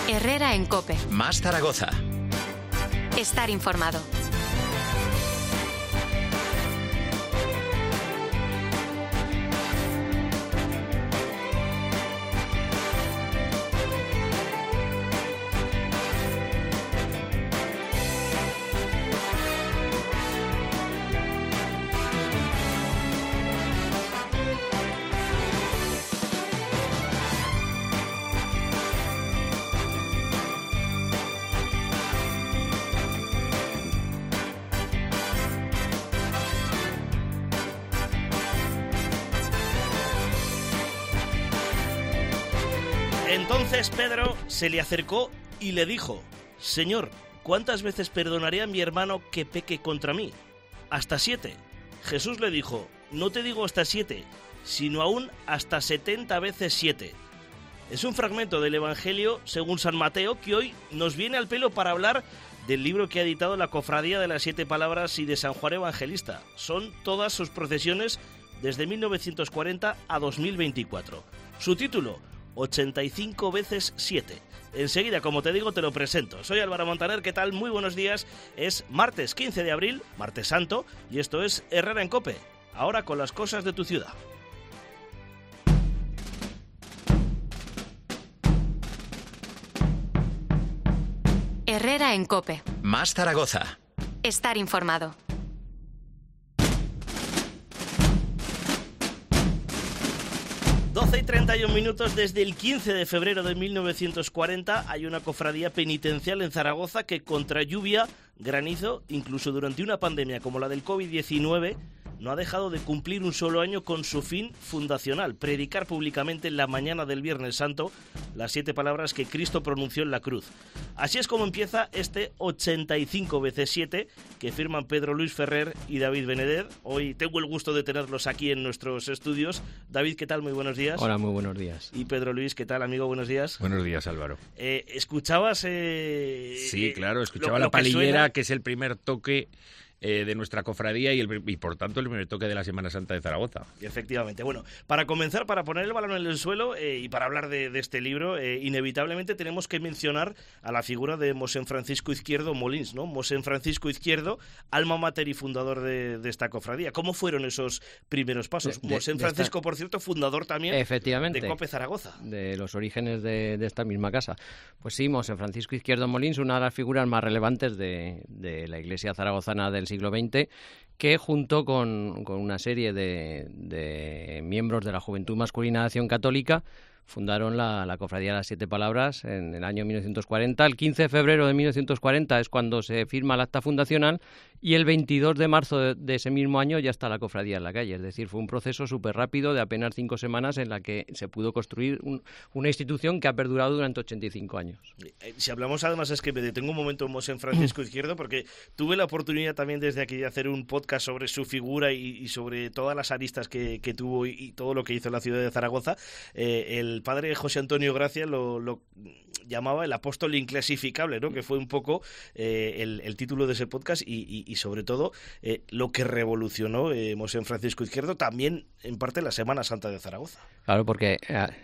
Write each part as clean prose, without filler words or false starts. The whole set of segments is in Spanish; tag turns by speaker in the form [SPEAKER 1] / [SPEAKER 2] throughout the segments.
[SPEAKER 1] Herrera en COPE.
[SPEAKER 2] Más Zaragoza.
[SPEAKER 1] Estar informado.
[SPEAKER 3] Entonces Pedro se le acercó y le dijo: Señor, ¿cuántas veces perdonaré a mi hermano que peque contra mí? ¿Hasta 7? Jesús le dijo: No te digo hasta 7, sino aún hasta 70 veces 7. Es un fragmento del Evangelio según San Mateo que hoy nos viene al pelo para hablar del libro que ha editado la Cofradía de las 7 Palabras y de San Juan Evangelista. Son todas sus procesiones desde 1940 a 2024. Su título: 85 veces 7. Enseguida, como te digo, te lo presento. Soy Álvaro Montaner, ¿qué tal? Muy buenos días. Es martes 15 de abril, martes santo, y esto es Herrera en COPE. Ahora con las cosas de tu ciudad.
[SPEAKER 1] Herrera en COPE.
[SPEAKER 2] Más Zaragoza.
[SPEAKER 1] Estar informado.
[SPEAKER 3] Y 31 minutos. Desde el 15 de febrero de 1940 hay una cofradía penitencial en Zaragoza que contra lluvia, granizo, incluso durante una pandemia como la del COVID-19, no ha dejado de cumplir un solo año con su fin fundacional: predicar públicamente en la mañana del Viernes Santo las 7 palabras que Cristo pronunció en la cruz. Así es como empieza este 85 veces 7 que firman Pedro Luis Ferrer y David Benedet. Hoy tengo el gusto de tenerlos aquí en nuestros estudios. David, ¿qué tal? Muy buenos días.
[SPEAKER 4] Hola, muy buenos días.
[SPEAKER 3] Y Pedro Luis, ¿qué tal, amigo? Buenos días.
[SPEAKER 5] Buenos días, Álvaro.
[SPEAKER 3] ¿Escuchabas?
[SPEAKER 5] Sí, claro, escuchaba la palillera, que es el primer toque de nuestra cofradía y por tanto el primer toque de la Semana Santa de Zaragoza.
[SPEAKER 3] Efectivamente. Bueno, para comenzar, para poner el balón en el suelo y para hablar de este libro, inevitablemente tenemos que mencionar a la figura de Mosén Francisco Izquierdo Molins, ¿no? Mosén Francisco Izquierdo, alma mater y fundador de esta cofradía. ¿Cómo fueron esos primeros pasos? Mosén Francisco, por cierto, fundador también
[SPEAKER 4] efectivamente,
[SPEAKER 3] de COPE Zaragoza.
[SPEAKER 4] De los orígenes de esta misma casa. Pues sí, Mosén Francisco Izquierdo Molins, una de las figuras más relevantes de la Iglesia zaragozana del siglo XX, que junto con una serie de miembros de la Juventud Masculina de Acción Católica fundaron la Cofradía de las 7 Palabras en el año 1940. El 15 de febrero de 1940 es cuando se firma el acta fundacional y el 22 de marzo de ese mismo año ya está la cofradía en la calle. Es decir, fue un proceso súper rápido de apenas 5 semanas en la que se pudo construir una institución que ha perdurado durante 85 años.
[SPEAKER 3] Si hablamos además, es que me detengo un momento en Mosén Francisco Izquierdo, porque tuve la oportunidad también desde aquí de hacer un podcast sobre su figura y sobre todas las aristas que tuvo y todo lo que hizo en la ciudad de Zaragoza. El padre José Antonio Gracia lo llamaba el apóstol inclasificable, ¿no? Que fue un poco el título de ese podcast y sobre todo lo que revolucionó Mosén Francisco Izquierdo, también en parte la Semana Santa de Zaragoza.
[SPEAKER 4] Claro, porque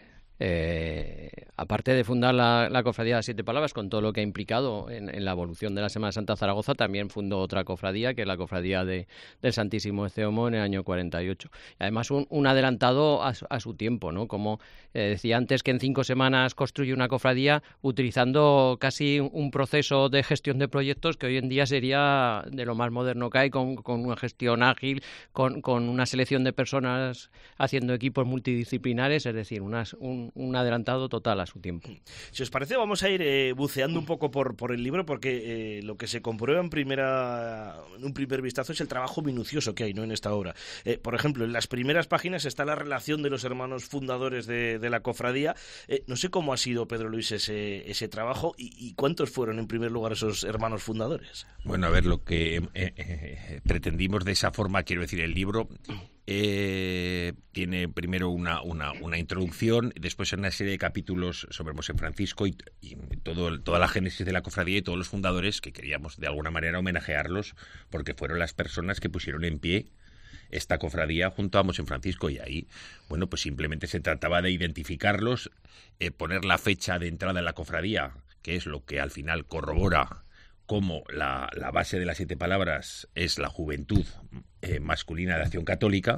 [SPEAKER 4] aparte de fundar la Cofradía de las 7 Palabras, con todo lo que ha implicado en la evolución de la Semana Santa de Zaragoza, también fundó otra cofradía, que es la Cofradía del Santísimo Ecceomo en el año 48. Y además un adelantado a su tiempo, ¿no? Como decía antes, que en 5 semanas construye una cofradía utilizando casi un proceso de gestión de proyectos que hoy en día sería de lo más moderno que hay, con una gestión ágil, con una selección de personas haciendo equipos multidisciplinares, es decir, un adelantado total a su tiempo.
[SPEAKER 3] Si os parece, vamos a ir buceando un poco por el libro, porque lo que se comprueba en un primer vistazo es el trabajo minucioso que hay, ¿no?, en esta obra. Por ejemplo, en las primeras páginas está la relación de los hermanos fundadores de la cofradía. No sé cómo ha sido, Pedro Luis, ese trabajo y cuántos fueron en primer lugar esos hermanos fundadores.
[SPEAKER 5] Bueno, a ver, lo que pretendimos de esa forma, quiero decir, el libro tiene primero una introducción, después una serie de capítulos sobre Mosén Francisco y toda la génesis de la cofradía y todos los fundadores, que queríamos de alguna manera homenajearlos porque fueron las personas que pusieron en pie esta cofradía junto a Mosén Francisco, y ahí, bueno, pues simplemente se trataba de identificarlos, poner la fecha de entrada en la cofradía, que es lo que al final corrobora cómo la base de las 7 palabras es la juventud masculina de Acción Católica,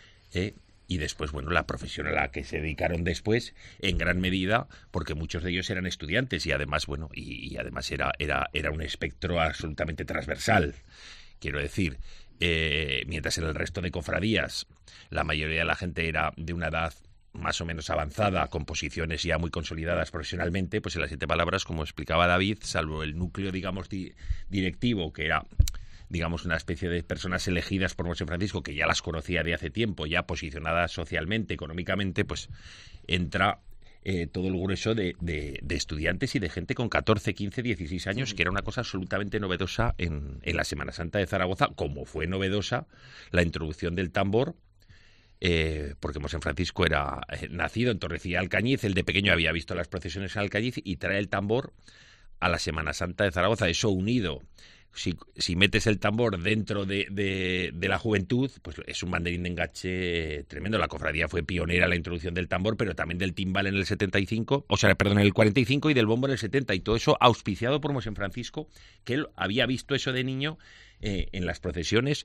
[SPEAKER 5] y después, bueno, la profesión a la que se dedicaron después, en gran medida, porque muchos de ellos eran estudiantes y además, bueno, y además era un espectro absolutamente transversal. Quiero decir, mientras en el resto de cofradías la mayoría de la gente era de una edad más o menos avanzada, con posiciones ya muy consolidadas profesionalmente, pues en las 7 palabras, como explicaba David, salvo el núcleo, digamos, directivo, que era, digamos, una especie de personas elegidas por Monseñor Francisco, que ya las conocía de hace tiempo, ya posicionadas socialmente, económicamente, pues entra todo el grueso de estudiantes y de gente con 14, 15, 16 años, que era una cosa absolutamente novedosa en la Semana Santa de Zaragoza, como fue novedosa la introducción del tambor, porque Monseñor Francisco era nacido en Torrecilla de Alcañiz, él de pequeño había visto las procesiones en Alcañiz y trae el tambor a la Semana Santa de Zaragoza. Eso unido, si metes el tambor dentro de la juventud, pues es un banderín de enganche tremendo. La cofradía fue pionera en la introducción del tambor, pero también del timbal en el 75, en el 45 y del bombo en el 70, y todo eso auspiciado por Monseñor Francisco, que él había visto eso de niño en las procesiones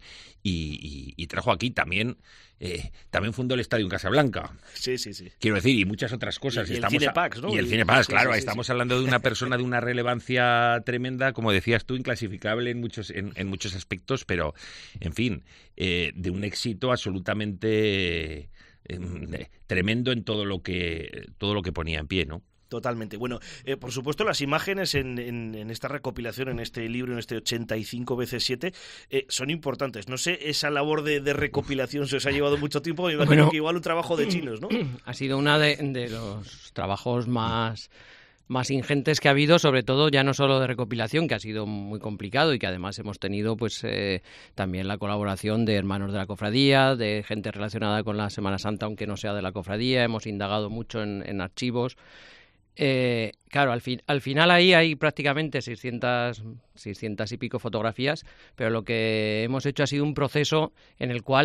[SPEAKER 5] y trajo aquí también fundó el estadio en Casablanca.
[SPEAKER 3] Sí.
[SPEAKER 5] Quiero decir, y muchas otras cosas.
[SPEAKER 3] Y el Cinepax, ¿no?
[SPEAKER 5] Y el Cinepax, claro.
[SPEAKER 3] Sí.
[SPEAKER 5] Estamos hablando de una persona de una relevancia tremenda, como decías tú, inclasificable en muchos aspectos, pero, en fin, de un éxito absolutamente tremendo en todo lo que ponía en pie, ¿no?
[SPEAKER 3] Totalmente. Bueno, por supuesto, las imágenes en esta recopilación, en este libro, en este 85 veces 7, son importantes. No sé, esa labor de recopilación se os ha llevado mucho tiempo. Me imagino que igual un trabajo de chinos, ¿no?
[SPEAKER 4] Ha sido uno de los trabajos más ingentes que ha habido, sobre todo ya no solo de recopilación, que ha sido muy complicado y que además hemos tenido pues también la colaboración de hermanos de la cofradía, de gente relacionada con la Semana Santa, aunque no sea de la cofradía. Hemos indagado mucho en archivos. Claro, al final ahí hay prácticamente 600 y pico fotografías, pero lo que hemos hecho ha sido un proceso en el cual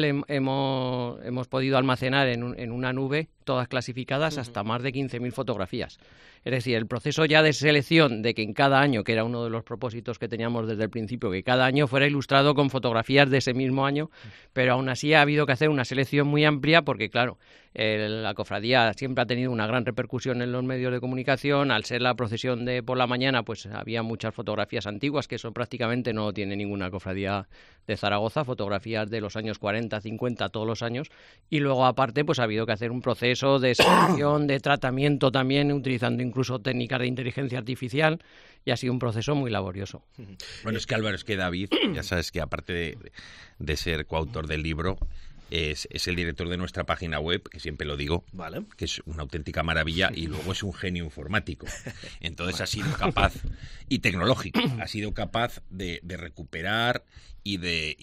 [SPEAKER 4] hemos podido almacenar en una nube, todas clasificadas, hasta más de 15.000 fotografías. Es decir, el proceso ya de selección de que en cada año, que era uno de los propósitos que teníamos desde el principio, que cada año fuera ilustrado con fotografías de ese mismo año, pero aún así ha habido que hacer una selección muy amplia porque, claro, la cofradía siempre ha tenido una gran repercusión en los medios de comunicación. Al ser la procesión de por la mañana, pues había muchas fotografías antiguas, que eso prácticamente no tiene ninguna cofradía de Zaragoza, fotografías de los años 40, 50, todos los años, y luego aparte pues ha habido que hacer un proceso de selección, de tratamiento también, utilizando incluso técnicas de inteligencia artificial, y ha sido un proceso muy laborioso.
[SPEAKER 5] Bueno, es que Álvaro, es que David, ya sabes que aparte de ser coautor del libro, es el director de nuestra página web, que siempre lo digo,
[SPEAKER 3] vale,
[SPEAKER 5] que es una auténtica maravilla, y luego es un genio informático. Entonces ha sido capaz, y tecnológico, ha sido capaz de recuperar y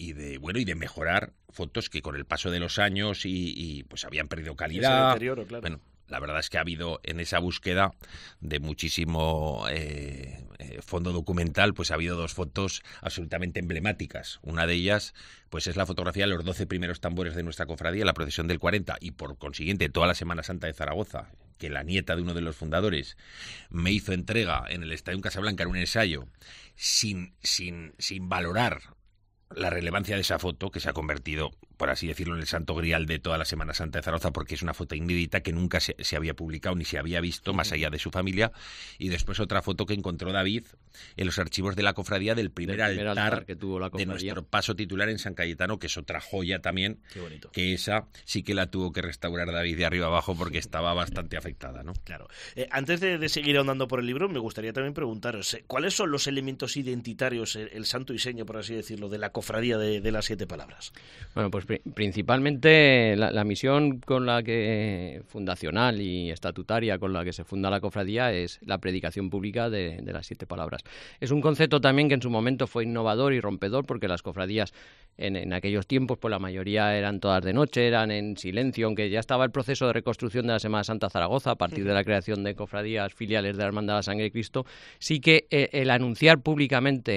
[SPEAKER 5] de mejorar fotos que con el paso de los años y pues habían perdido calidad.
[SPEAKER 3] Deterioro, claro.
[SPEAKER 5] Bueno, la verdad es que ha habido en esa búsqueda de muchísimo fondo documental, pues ha habido 2 fotos absolutamente emblemáticas. Una de ellas pues es la fotografía de los 12 primeros tambores de nuestra cofradía, la procesión del 40, y por consiguiente toda la Semana Santa de Zaragoza, que la nieta de uno de los fundadores me hizo entrega en el Estadio Casablanca en un ensayo, sin valorar la relevancia de esa foto, que se ha convertido, por así decirlo, en el santo grial de toda la Semana Santa de Zaragoza, porque es una foto inédita que nunca se había publicado ni se había visto, más allá de su familia. Y después otra foto que encontró David en los archivos de la cofradía del primer altar
[SPEAKER 4] que tuvo la
[SPEAKER 5] de nuestro paso titular en San Cayetano, que es otra joya también.
[SPEAKER 3] Qué bonito.
[SPEAKER 5] Que esa sí que la tuvo que restaurar David de arriba abajo porque estaba bastante afectada, ¿no?
[SPEAKER 3] Claro. Antes de seguir ahondando por el libro, me gustaría también preguntaros, ¿cuáles son los elementos identitarios, el santo y seña, por así decirlo, de la cofradía de las 7 palabras?
[SPEAKER 4] Bueno, pues principalmente la misión con la que fundacional y estatutaria con la que se funda la cofradía es la predicación pública de las 7 palabras. Es un concepto también que en su momento fue innovador y rompedor, porque las cofradías en aquellos tiempos, pues la mayoría eran todas de noche, eran en silencio, aunque ya estaba el proceso de reconstrucción de la Semana Santa Zaragoza a partir de la creación de cofradías filiales de la Hermandad de la Sangre de Cristo. Sí que el anunciar públicamente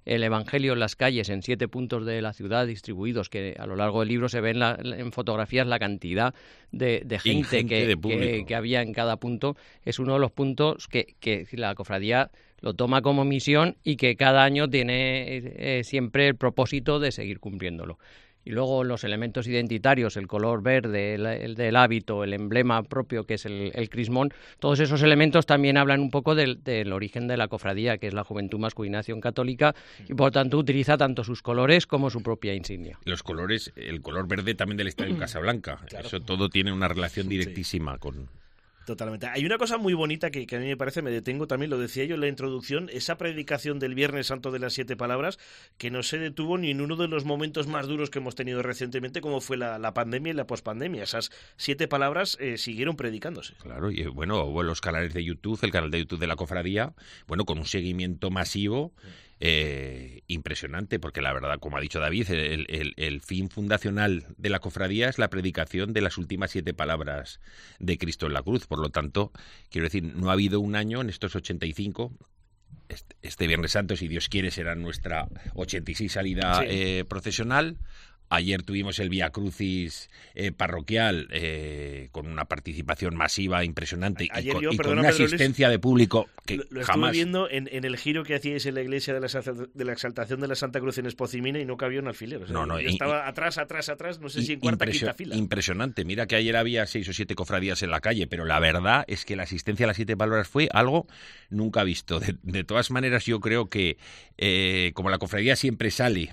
[SPEAKER 4] el Evangelio en las calles, en 7 puntos de la ciudad distribuidos, que a lo largo del libro se ven en fotografías la cantidad de gente que había en cada punto. Es uno de los puntos que la cofradía lo toma como misión y que cada año tiene siempre el propósito de seguir cumpliéndolo. Y luego los elementos identitarios, el color verde, el del hábito, el emblema propio que es el crismón, todos esos elementos también hablan un poco del origen de la cofradía, que es la Juventud Masculina Acción Católica, y por tanto utiliza tanto sus colores como su propia insignia.
[SPEAKER 5] Los colores, el color verde también del Estadio Casablanca, claro. Eso todo tiene una relación directísima con...
[SPEAKER 3] Totalmente. Hay una cosa muy bonita que a mí me parece, me detengo también, lo decía yo en la introducción, esa predicación del Viernes Santo de las 7 palabras, que no se detuvo ni en uno de los momentos más duros que hemos tenido recientemente, como fue la pandemia y la pospandemia. Esas 7 palabras siguieron predicándose.
[SPEAKER 5] Claro, y bueno, hubo los canales de YouTube, el canal de YouTube de la Cofradía, bueno, con un seguimiento masivo, impresionante, porque la verdad, como ha dicho David, el fin fundacional de la cofradía es la predicación de las últimas 7 palabras de Cristo en la cruz. Por lo tanto, quiero decir, no ha habido un año en estos 85. Este Viernes Santo, si Dios quiere, será nuestra 86 salida procesional. Ayer tuvimos el Vía Crucis parroquial con una participación masiva impresionante y con una asistencia de público que
[SPEAKER 3] lo
[SPEAKER 5] jamás...
[SPEAKER 3] estuve viendo en el giro que hacíais en la iglesia de la Exaltación de la Santa Cruz en Espocimina y no cabía un alfiler. O sea, yo estaba atrás, no sé si en cuarta, quinta fila.
[SPEAKER 5] Impresionante. Mira que ayer había 6 o 7 cofradías en la calle, pero la verdad es que la asistencia a las 7 palabras fue algo nunca visto. De todas maneras, yo creo que como la cofradía siempre sale...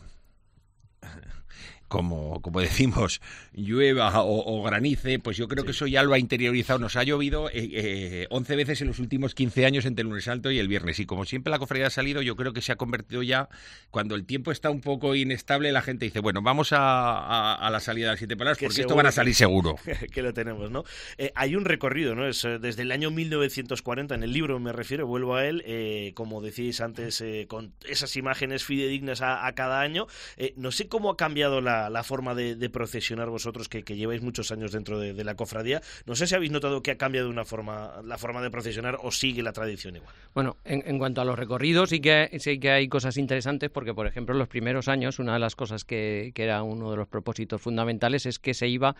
[SPEAKER 5] Como decimos, llueva o granice, pues yo creo que eso ya lo ha interiorizado. Nos ha llovido 11 veces en los últimos 15 años entre el Lunes Santo y el Viernes. Y como siempre la cofradía ha salido, yo creo que se ha convertido ya, cuando el tiempo está un poco inestable, la gente dice, bueno, vamos a la salida de las 7 palabras, porque esto van a salir seguro.
[SPEAKER 3] Que lo tenemos, ¿no? Hay un recorrido, ¿no? Es desde el año 1940, en el libro me refiero, vuelvo a él, como decíais antes, con esas imágenes fidedignas a cada año. No sé cómo ha cambiado la forma de procesionar vosotros, que lleváis muchos años dentro de la cofradía. No sé si habéis notado que ha cambiado la forma de procesionar o sigue la tradición igual.
[SPEAKER 4] Bueno, en cuanto a los recorridos sí que hay cosas interesantes, porque por ejemplo en los primeros años una de las cosas que era uno de los propósitos fundamentales es que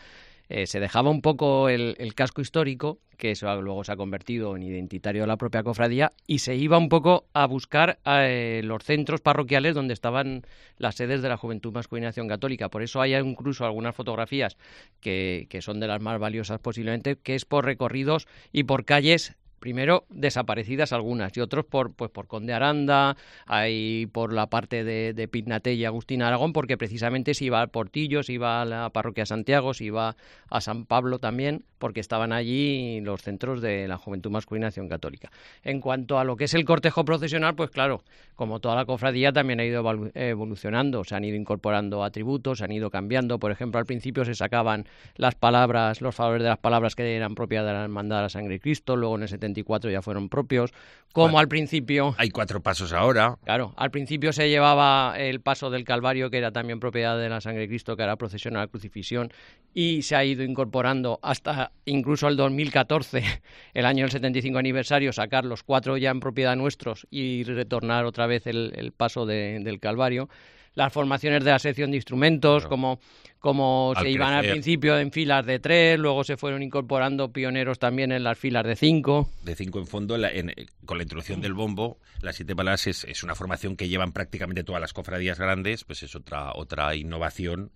[SPEAKER 4] se dejaba un poco el casco histórico, que eso luego se ha convertido en identitario de la propia cofradía, y se iba un poco a buscar los centros parroquiales donde estaban las sedes de la Juventud Masculina Acción Católica. Por eso hay incluso algunas fotografías que son de las más valiosas posiblemente, que es por recorridos y por calles, primero desaparecidas algunas, y otros por Conde Aranda, hay por la parte de Piznatell y Agustín Aragón, porque precisamente se iba al Portillo, se iba a la parroquia Santiago, se iba a San Pablo también, porque estaban allí los centros de la Juventud Masculina Acción Católica. En cuanto a lo que es el cortejo procesional, pues claro, como toda la cofradía también ha ido evolucionando, se han ido incorporando atributos, se han ido cambiando. Por ejemplo, al principio se sacaban las palabras, los favores de las palabras que eran propias de la Hermandad de la Sangre de Cristo, luego en el 74 ya fueron propios, como al principio...
[SPEAKER 5] Hay 4 pasos ahora.
[SPEAKER 4] Claro, al principio se llevaba el paso del Calvario, que era también propiedad de la Sangre de Cristo, que era procesión a la crucifixión, y se ha ido incorporando hasta incluso el 2014, el año del 75 aniversario, sacar los 4 ya en propiedad nuestros y retornar otra vez el paso del Calvario. Las formaciones de la sección de instrumentos, claro, como se iban al principio en filas de 3, luego se fueron incorporando pioneros también en las filas de 5.
[SPEAKER 5] De 5 en fondo, con la introducción del bombo, las 7 palabras es una formación que llevan prácticamente todas las cofradías grandes, pues es otra innovación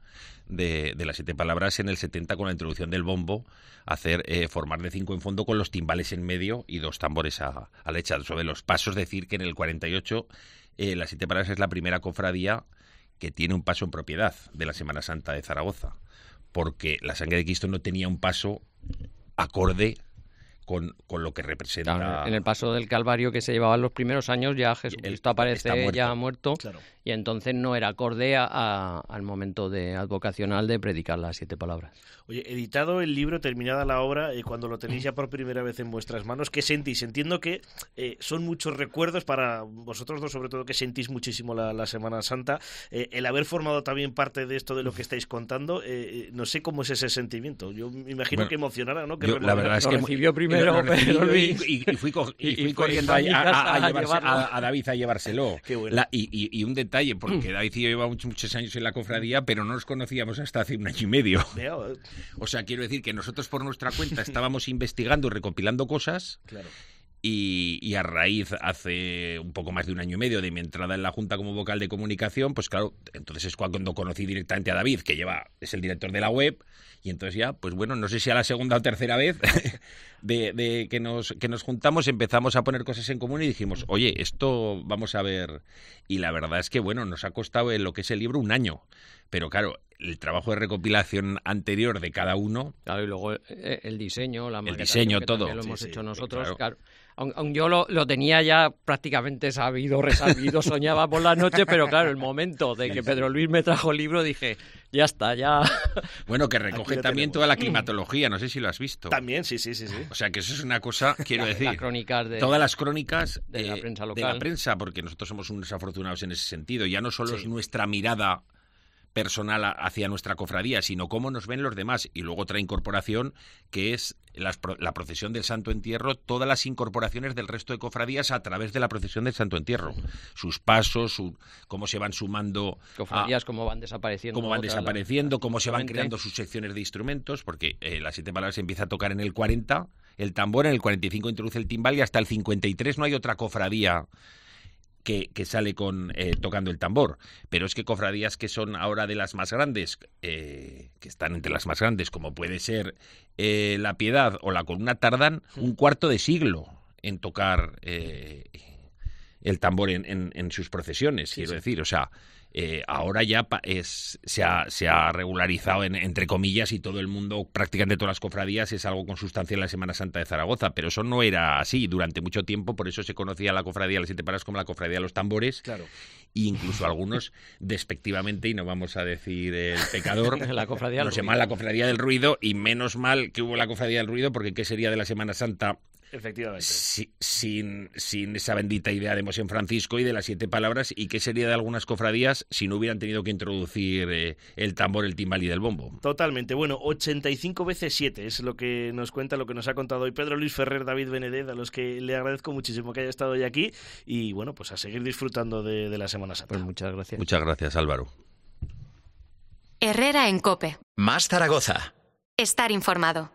[SPEAKER 5] de las 7 palabras en el 70 con la introducción del bombo, hacer formar de 5 en fondo con los timbales en medio y 2 tambores a la derecha. Sobre los pasos, decir que en el 48 las 7 palabras es la primera cofradía que tiene un paso en propiedad de la Semana Santa de Zaragoza, porque la Sangre de Cristo no tenía un paso acorde con lo que representa.
[SPEAKER 4] Claro, en el paso del Calvario que se llevaba en los primeros años ya Jesucristo aparece ya muerto, claro, y entonces no era acorde al momento advocacional de predicar las 7 palabras.
[SPEAKER 3] Oye, editado el libro, terminada la obra, cuando lo tenéis ya por primera vez en vuestras manos, ¿qué sentís? Entiendo que son muchos recuerdos para vosotros dos, sobre todo que sentís muchísimo la Semana Santa, el haber formado también parte de esto de lo que estáis contando, no sé cómo es ese sentimiento. Yo me imagino que emocionará, ¿no?
[SPEAKER 5] La verdad es que
[SPEAKER 4] recibió primero
[SPEAKER 5] lo recibí
[SPEAKER 4] pero
[SPEAKER 5] yo
[SPEAKER 4] Luis,
[SPEAKER 5] y fui corriendo
[SPEAKER 4] fue a llevarlo.
[SPEAKER 5] a David a llevárselo.
[SPEAKER 3] Qué bueno.
[SPEAKER 5] Y un detalle, porque David y yo llevamos muchos años en la cofradía, pero no nos conocíamos hasta hace un año y medio. O sea, quiero decir que nosotros por nuestra cuenta estábamos investigando y recopilando cosas.
[SPEAKER 3] Claro.
[SPEAKER 5] Y a raíz, hace un poco más de un año y medio de mi entrada en la Junta como vocal de comunicación, pues claro, entonces es cuando conocí directamente a David, que es el director de la web, y entonces ya, pues bueno, no sé si a la segunda o tercera vez de que nos juntamos, empezamos a poner cosas en común y dijimos, oye, esto vamos a ver. Y la verdad es que, bueno, nos ha costado en lo que es el libro un año, pero claro, el trabajo de recopilación anterior de cada uno.
[SPEAKER 4] Claro, y luego el diseño, la maquetación,
[SPEAKER 5] diseño,
[SPEAKER 4] que
[SPEAKER 5] todo.
[SPEAKER 4] también lo hemos hecho nosotros.
[SPEAKER 5] Claro.
[SPEAKER 4] Aunque yo lo tenía ya prácticamente sabido, resabido, soñaba por la noche, pero claro, el momento de que Pedro Luis me trajo el libro dije, ya está, ya.
[SPEAKER 5] Bueno, que recoge también toda la climatología, no sé si lo has visto.
[SPEAKER 3] También, sí.
[SPEAKER 5] O sea, que eso es una cosa, quiero decir,
[SPEAKER 4] las crónicas
[SPEAKER 5] todas las crónicas
[SPEAKER 4] de la prensa local.
[SPEAKER 5] De la prensa, porque nosotros somos unos afortunados en ese sentido. Ya no solo es nuestra mirada personal hacia nuestra cofradía, sino cómo nos ven los demás. Y luego otra incorporación que es la procesión del Santo Entierro, todas las incorporaciones del resto de cofradías a través de la procesión del Santo Entierro. Sus pasos, cómo se van sumando...
[SPEAKER 4] Cofradías, cómo van desapareciendo.
[SPEAKER 5] Cómo se van creando sus secciones de instrumentos, porque las 7 palabras se empieza a tocar en el 40, el tambor, en el 45 introduce el timbal y hasta el 53 no hay otra cofradía que sale tocando el tambor. Pero es que cofradías que son ahora de las más grandes, que están entre las más grandes, como puede ser la Piedad o la Columna, tardan un cuarto de siglo en tocar el tambor en sus procesiones, quiero decir. O sea, ahora ya se ha regularizado, entre comillas, y todo el mundo, prácticamente todas las cofradías, es algo consustancial en la Semana Santa de Zaragoza, pero eso no era así durante mucho tiempo, por eso se conocía la cofradía de las 7 palabras como la cofradía de los tambores,
[SPEAKER 3] claro.
[SPEAKER 5] E incluso algunos, despectivamente, y no vamos a decir el pecador,
[SPEAKER 4] la cofradía
[SPEAKER 5] no se llama la cofradía del ruido, y menos mal que hubo la cofradía del ruido, porque ¿qué sería de la Semana Santa?
[SPEAKER 3] Efectivamente.
[SPEAKER 5] Sin esa bendita idea de Mosén Francisco y de las 7 palabras, y qué sería de algunas cofradías si no hubieran tenido que introducir el tambor, el timbal y del bombo.
[SPEAKER 3] Totalmente. Bueno, 85 veces 7 es lo que nos cuenta, lo que nos ha contado hoy Pedro Luis Ferrer, David Benedet, a los que le agradezco muchísimo que haya estado hoy aquí, y bueno, pues a seguir disfrutando de la Semana Santa.
[SPEAKER 4] Pues muchas gracias.
[SPEAKER 5] Muchas gracias, Álvaro.
[SPEAKER 1] Herrera en COPE.
[SPEAKER 2] Más Zaragoza.
[SPEAKER 1] Estar informado.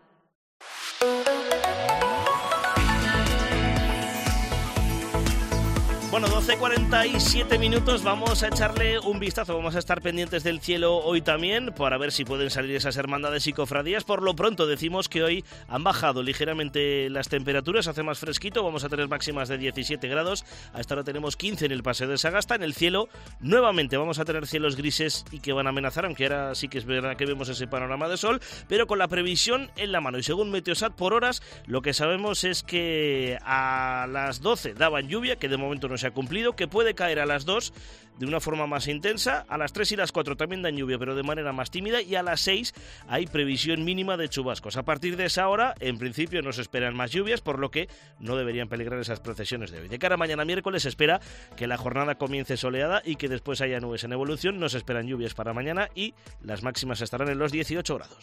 [SPEAKER 3] Bueno, 12:47 minutos, vamos a echarle un vistazo, vamos a estar pendientes del cielo hoy también para ver si pueden salir esas hermandades y cofradías. Por lo pronto decimos que hoy han bajado ligeramente las temperaturas, hace más fresquito, vamos a tener máximas de 17 grados, a esta hora tenemos 15 en el Paseo de Sagasta. En el cielo nuevamente vamos a tener cielos grises y que van a amenazar, aunque ahora sí que es verdad que vemos ese panorama de sol, pero con la previsión en la mano. Y según Meteosat, por horas, lo que sabemos es que a las 12 daban lluvia, que de momento no se ha cumplido, que puede caer a las 2 de una forma más intensa, a las 3 y las 4 también dan lluvia, pero de manera más tímida, y a las 6 hay previsión mínima de chubascos. A partir de esa hora, en principio, no se esperan más lluvias, por lo que no deberían peligrar esas procesiones de hoy. De cara a mañana miércoles se espera que la jornada comience soleada y que después haya nubes en evolución. No se esperan lluvias para mañana y las máximas estarán en los 18 grados.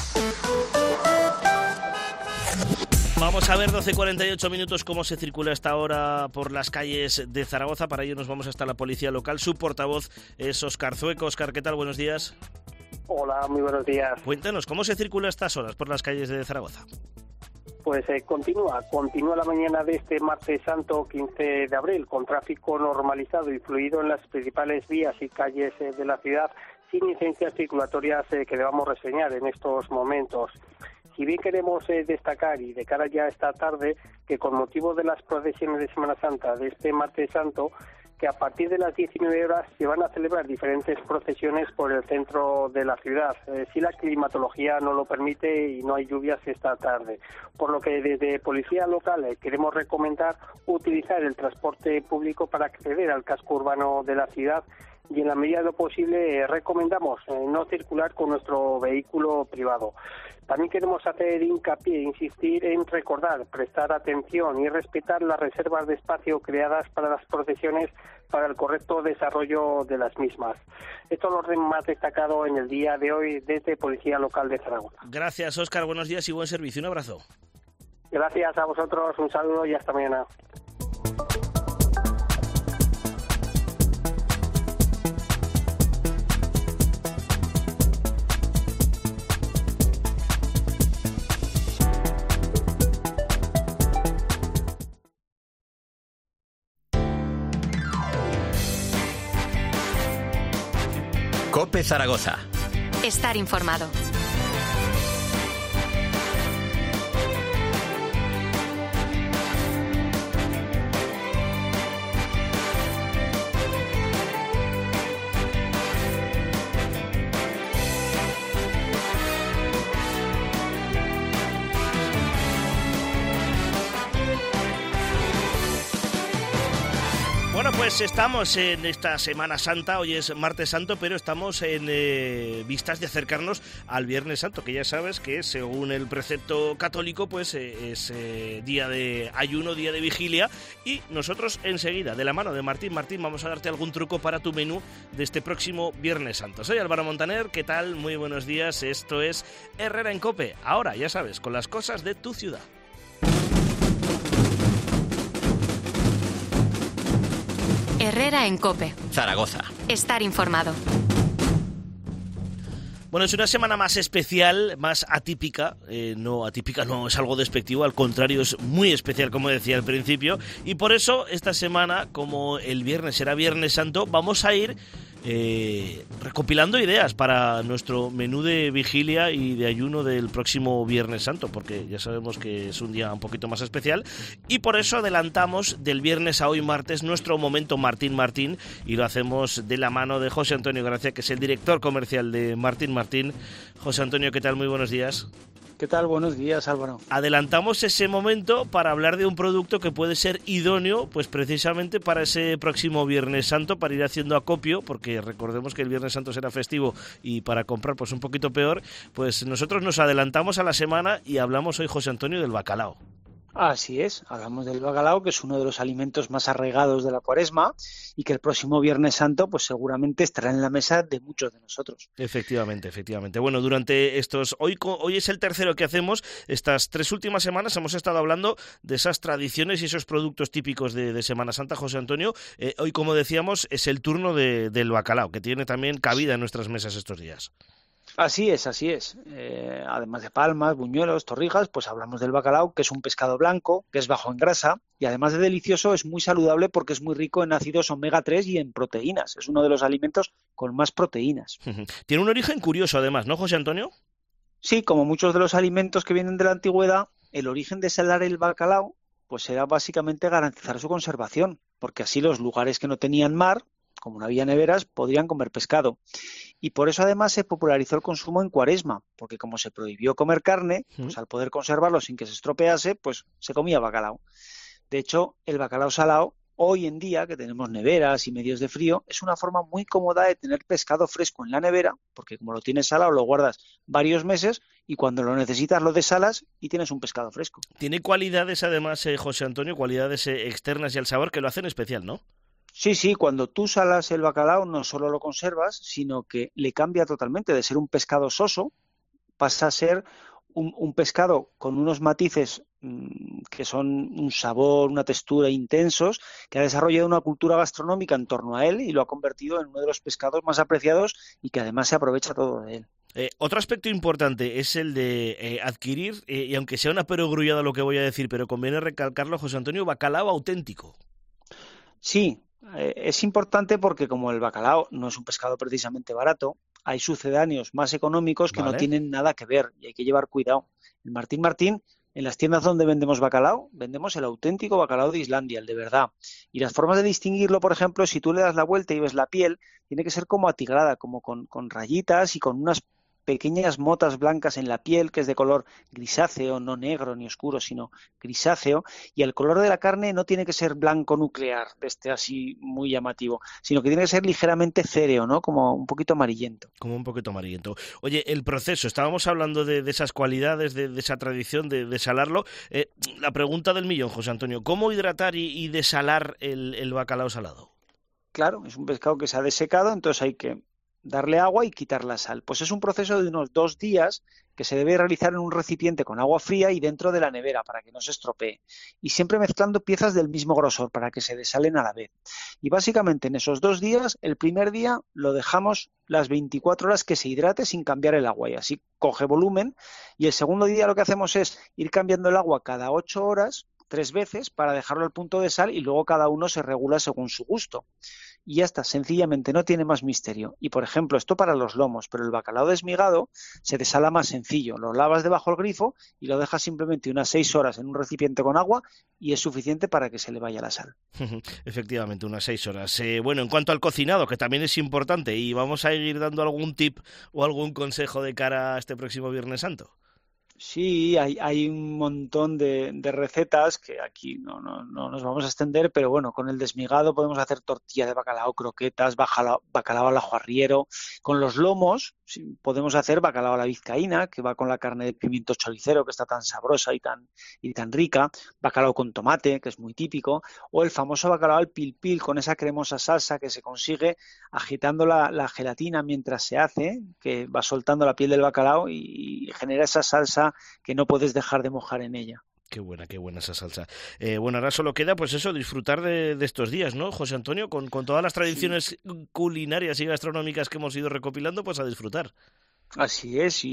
[SPEAKER 3] Vamos a ver, 12:48 minutos, cómo se circula esta hora por las calles de Zaragoza. Para ello nos vamos hasta la policía local. Su portavoz es Óscar Zueco. Óscar, ¿qué tal? Buenos días.
[SPEAKER 6] Hola, muy buenos días.
[SPEAKER 3] Cuéntanos, ¿cómo se circula a estas horas por las calles de Zaragoza?
[SPEAKER 6] Pues continúa la mañana de este martes santo 15 de abril con tráfico normalizado y fluido en las principales vías y calles de la ciudad, sin incidencias circulatorias que debamos reseñar en estos momentos. Si bien queremos destacar, y de cara ya a esta tarde, que con motivo de las procesiones de Semana Santa de este martes santo, que a partir de las 19 horas se van a celebrar diferentes procesiones por el centro de la ciudad, si la climatología no lo permite y no hay lluvias esta tarde. Por lo que desde Policía Local queremos recomendar utilizar el transporte público para acceder al casco urbano de la ciudad, y en la medida de lo posible recomendamos no circular con nuestro vehículo privado. También queremos hacer hincapié e insistir en recordar, prestar atención y respetar las reservas de espacio creadas para las procesiones para el correcto desarrollo de las mismas. Esto es lo más destacado en el día de hoy desde Policía Local de Zaragoza.
[SPEAKER 3] Gracias, Óscar. Buenos días y buen servicio. Un abrazo.
[SPEAKER 6] Gracias a vosotros, un saludo y hasta mañana.
[SPEAKER 2] COPE Zaragoza.
[SPEAKER 1] Estar informado.
[SPEAKER 3] Bueno, pues estamos en esta Semana Santa, hoy es Martes Santo, pero estamos en vistas de acercarnos al Viernes Santo, que ya sabes que según el precepto católico pues es día de ayuno, día de vigilia, y nosotros enseguida, de la mano de Martín, vamos a darte algún truco para tu menú de este próximo Viernes Santo. Soy Álvaro Montaner, ¿qué tal? Muy buenos días, esto es Herrera en COPE, ahora ya sabes, con las cosas de tu ciudad.
[SPEAKER 1] Herrera en COPE.
[SPEAKER 2] Zaragoza.
[SPEAKER 1] Estar informado.
[SPEAKER 3] Bueno, es una semana más especial, más atípica. Atípica no es algo despectivo, al contrario, es muy especial, como decía al principio. Y por eso, esta semana, como el viernes será Viernes Santo, vamos a ir recopilando ideas para nuestro menú de vigilia y de ayuno del próximo Viernes Santo, porque ya sabemos que es un día un poquito más especial, y por eso adelantamos del viernes a hoy martes nuestro momento Martín, y lo hacemos de la mano de José Antonio Gracia, que es el director comercial de Martín. José Antonio, ¿qué tal? Muy buenos días.
[SPEAKER 7] ¿Qué tal? Buenos días, Álvaro.
[SPEAKER 3] Adelantamos ese momento para hablar de un producto que puede ser idóneo, pues precisamente para ese próximo Viernes Santo, para ir haciendo acopio, porque recordemos que el Viernes Santo será festivo y para comprar pues un poquito peor. Pues nosotros nos adelantamos a la semana y hablamos hoy, José Antonio, del bacalao.
[SPEAKER 7] Así es, hablamos del bacalao, que es uno de los alimentos más arraigados de la Cuaresma y que el próximo Viernes Santo pues seguramente estará en la mesa de muchos de nosotros.
[SPEAKER 3] Efectivamente. Bueno, durante estos... Hoy es el tercero que hacemos. Estas 3 últimas semanas hemos estado hablando de esas tradiciones y esos productos típicos de Semana Santa, José Antonio. Hoy, como decíamos, es el turno del bacalao, que tiene también cabida en nuestras mesas estos días.
[SPEAKER 7] Así es. Además de palmas, buñuelos, torrijas, pues hablamos del bacalao, que es un pescado blanco, que es bajo en grasa y además de delicioso es muy saludable porque es muy rico en ácidos omega 3 y en proteínas. Es uno de los alimentos con más proteínas.
[SPEAKER 3] Tiene un origen curioso además, ¿no, José Antonio?
[SPEAKER 7] Sí, como muchos de los alimentos que vienen de la antigüedad, el origen de salar el bacalao pues era básicamente garantizar su conservación, porque así los lugares que no tenían mar, como no había neveras, podrían comer pescado. Y por eso además se popularizó el consumo en Cuaresma, porque como se prohibió comer carne, pues al poder conservarlo sin que se estropease, pues se comía bacalao. De hecho, el bacalao salado, hoy en día, que tenemos neveras y medios de frío, es una forma muy cómoda de tener pescado fresco en la nevera, porque como lo tienes salado lo guardas varios meses y cuando lo necesitas lo desalas y tienes un pescado fresco.
[SPEAKER 3] Tiene cualidades además, José Antonio, cualidades externas y al sabor que lo hacen especial, ¿no?
[SPEAKER 7] Sí, cuando tú salas el bacalao no solo lo conservas, sino que le cambia totalmente. De ser un pescado soso, pasa a ser un pescado con unos matices que son un sabor, una textura intensos, que ha desarrollado una cultura gastronómica en torno a él y lo ha convertido en uno de los pescados más apreciados y que además se aprovecha todo de él.
[SPEAKER 3] Otro aspecto importante es el de adquirir, y aunque sea una perogrullada lo que voy a decir, pero conviene recalcarlo, José Antonio, bacalao auténtico.
[SPEAKER 7] Sí. Es importante porque como el bacalao no es un pescado precisamente barato, hay sucedáneos más económicos que no tienen nada que ver y hay que llevar cuidado. En Martín, en las tiendas donde vendemos bacalao, vendemos el auténtico bacalao de Islandia, el de verdad. Y las formas de distinguirlo, por ejemplo, si tú le das la vuelta y ves la piel, tiene que ser como atigrada, como con rayitas y con unas pequeñas motas blancas en la piel, que es de color grisáceo, no negro ni oscuro, sino grisáceo, y el color de la carne no tiene que ser blanco nuclear, así muy llamativo, sino que tiene que ser ligeramente céreo, ¿no? Como un poquito amarillento.
[SPEAKER 3] Como un poquito amarillento. Oye, el proceso, estábamos hablando de esas cualidades, de esa tradición de salarlo. La pregunta del millón, José Antonio, ¿cómo hidratar y desalar el bacalao salado?
[SPEAKER 7] Claro, es un pescado que se ha desecado, entonces hay que darle agua y quitar la sal. Pues es un proceso de unos 2 días que se debe realizar en un recipiente con agua fría y dentro de la nevera para que no se estropee. Y siempre mezclando piezas del mismo grosor para que se desalen a la vez. Y básicamente en esos 2 días, el primer día lo dejamos las 24 horas que se hidrate sin cambiar el agua y así coge volumen. Y el segundo día lo que hacemos es ir cambiando el agua cada 8 horas, 3 veces, para dejarlo al punto de sal y luego cada uno se regula según su gusto. Y ya está, sencillamente no tiene más misterio. Y por ejemplo, esto para los lomos, pero el bacalao desmigado se desala más sencillo. Lo lavas debajo del grifo y lo dejas simplemente unas 6 horas en un recipiente con agua y es suficiente para que se le vaya la sal.
[SPEAKER 3] Efectivamente, unas 6 horas. Bueno, en cuanto al cocinado, que también es importante, y vamos a ir dando algún tip o algún consejo de cara a este próximo Viernes Santo.
[SPEAKER 7] Sí, hay un montón de recetas que aquí no nos vamos a extender, pero bueno, con el desmigado podemos hacer tortilla de bacalao, croquetas, bacalao al ajo arriero. Con los lomos podemos hacer bacalao a la vizcaína, que va con la carne de pimiento choricero, que está tan sabrosa y tan rica, bacalao con tomate, que es muy típico, o el famoso bacalao al pil pil, con esa cremosa salsa que se consigue agitando la gelatina mientras se hace, que va soltando la piel del bacalao y genera esa salsa que no puedes dejar de mojar en ella.
[SPEAKER 3] Qué buena esa salsa. Bueno, ahora solo queda, pues eso, disfrutar de estos días, ¿no, José Antonio? Con todas las tradiciones culinarias y gastronómicas que hemos ido recopilando, pues a disfrutar.
[SPEAKER 7] Así es,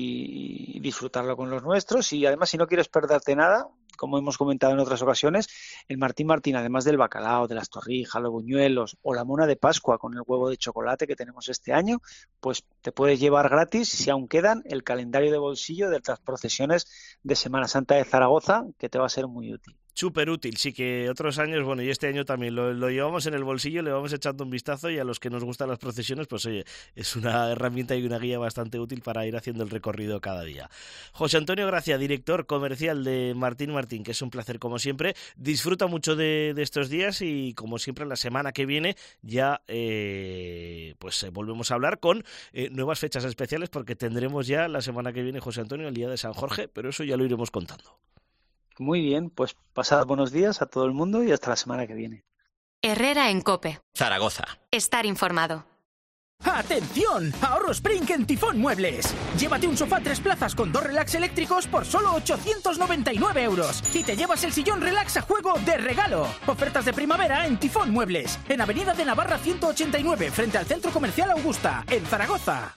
[SPEAKER 7] y disfrutarlo con los nuestros. Y además, si no quieres perderte nada, como hemos comentado en otras ocasiones, el Martín Martín, además del bacalao, de las torrijas, los buñuelos o la mona de Pascua con el huevo de chocolate que tenemos este año, pues te puedes llevar gratis, si aún quedan, el calendario de bolsillo de las procesiones de Semana Santa de Zaragoza, que te va a ser muy útil.
[SPEAKER 3] Súper útil, sí, que otros años, bueno, y este año también lo llevamos en el bolsillo, le vamos echando un vistazo, y a los que nos gustan las procesiones, pues oye, es una herramienta y una guía bastante útil para ir haciendo el recorrido cada día. José Antonio Gracia, director comercial de Martín Martín, que es un placer como siempre. Disfruta mucho de estos días y como siempre la semana que viene ya volvemos a hablar con nuevas fechas especiales, porque tendremos ya la semana que viene, José Antonio, el día de San Jorge, pero eso ya lo iremos contando.
[SPEAKER 7] Muy bien, pues pasad buenos días a todo el mundo y hasta la semana que viene.
[SPEAKER 1] Herrera en COPE.
[SPEAKER 2] Zaragoza.
[SPEAKER 1] Estar informado.
[SPEAKER 8] ¡Atención! ¡Ahorro Spring en Tifón Muebles! Llévate un sofá 3 plazas con 2 relax eléctricos por solo 899 euros. Y te llevas el sillón relax a juego de regalo. Ofertas de primavera en Tifón Muebles. En Avenida de Navarra 189, frente al Centro Comercial Augusta, en Zaragoza.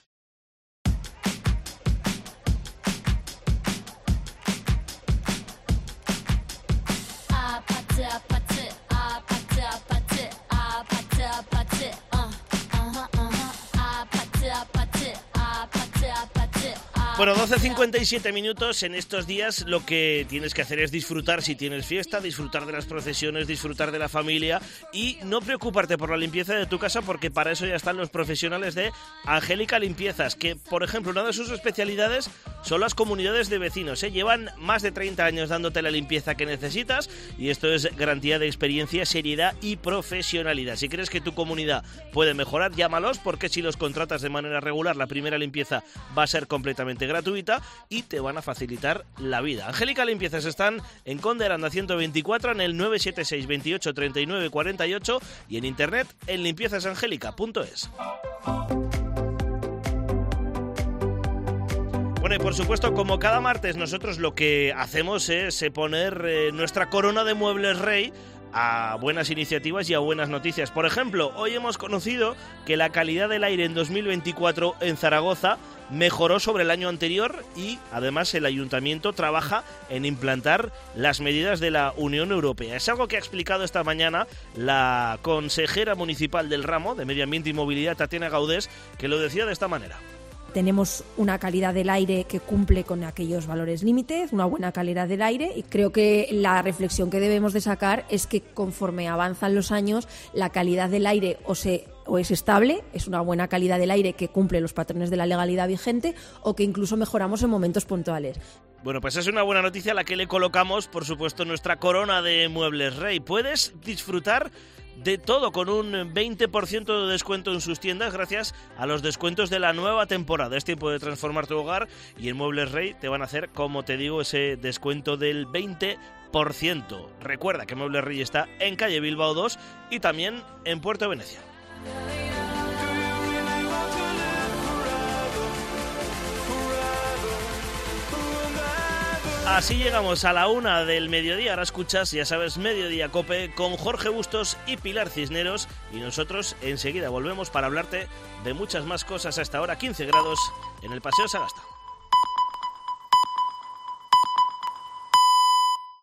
[SPEAKER 3] Bueno, 12:57 minutos. En estos días lo que tienes que hacer es disfrutar, si tienes fiesta, disfrutar de las procesiones, disfrutar de la familia y no preocuparte por la limpieza de tu casa, porque para eso ya están los profesionales de Angélica Limpiezas, que, por ejemplo, una de sus especialidades son las comunidades de vecinos. Llevan más de 30 años dándote la limpieza que necesitas y esto es garantía de experiencia, seriedad y profesionalidad. Si crees que tu comunidad puede mejorar, llámalos, porque si los contratas de manera regular, la primera limpieza va a ser completamente gratuita y te van a facilitar la vida. Angélica Limpiezas están en Conde Aranda 124, en el 976 28 39 48 y en internet en limpiezasangélica.es. Bueno, y por supuesto, como cada martes, nosotros lo que hacemos es poner nuestra corona de muebles rey a buenas iniciativas y a buenas noticias. Por ejemplo, hoy hemos conocido que la calidad del aire en 2024 en Zaragoza mejoró sobre el año anterior y además el ayuntamiento trabaja en implantar las medidas de la Unión Europea. Es algo que ha explicado esta mañana la consejera municipal del ramo de Medio Ambiente y Movilidad, Tatiana Gaudés, que lo decía de esta manera.
[SPEAKER 9] Tenemos una calidad del aire que cumple con aquellos valores límites, una buena calidad del aire, y creo que la reflexión que debemos de sacar es que conforme avanzan los años, la calidad del aire o es estable, es una buena calidad del aire que cumple los patrones de la legalidad vigente, o que incluso mejoramos en momentos puntuales.
[SPEAKER 3] Bueno, pues es una buena noticia a la que le colocamos, por supuesto, nuestra corona de muebles rey. Puedes disfrutar de todo con un 20% de descuento en sus tiendas gracias a los descuentos de la nueva temporada. Es tiempo de transformar tu hogar y en Muebles Rey te van a hacer, como te digo, ese descuento del 20%. Recuerda que Muebles Rey está en calle Bilbao 2 y también en Puerto Venecia. Así llegamos a la 1 del mediodía. Ahora escuchas, ya sabes, Mediodía Cope con Jorge Bustos y Pilar Cisneros. Y nosotros enseguida volvemos para hablarte de muchas más cosas. Hasta ahora 15 grados en el Paseo Sagasta.